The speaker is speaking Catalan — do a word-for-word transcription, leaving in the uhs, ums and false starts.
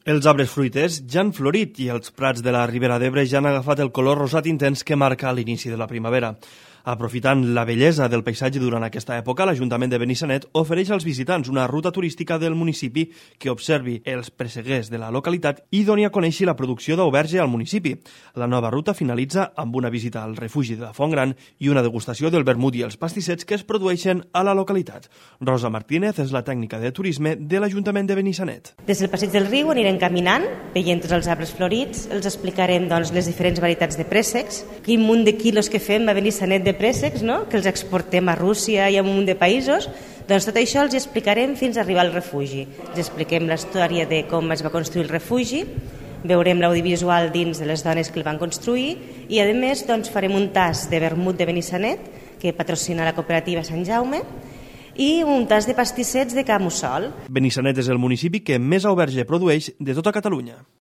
Els arbres fruiters ja han florit i els prats de la Ribera d'Ebre ja han agafat el color rosat intens que marca l'inici de la primavera. Aprofitant la bellesa del paisatge durant aquesta època, l'Ajuntament de Benissanet ofereix als visitants una ruta turística del municipi que observi els presseguers de la localitat i doni a conèixer la producció d'auberge al municipi. La nova ruta finalitza amb una visita al refugi de la Font Gran i una degustació del vermut i els pastissets que es produeixen a la localitat. Rosa Martínez és la tècnica de turisme de l'Ajuntament de Benissanet. Des del passeig del riu anirem caminant, veient tots els arbres florits, els explicarem doncs, les diferents varietats de préssecs, quin munt de quilos que fem a Benissanet de préssecs, no? Que els exportem a Rússia i a un munt de països. Doncs tot això els explicarem fins a arribar al refugi. Els expliquem la història de com es va construir el refugi, veurem l'audiovisual dins de les dones que el van construir i a més doncs, farem un tas de vermut de Benissanet que patrocina la cooperativa Sant Jaume i un tas de pastissets de Camussol. Benissanet és el municipi que més auberge produeix de tota Catalunya.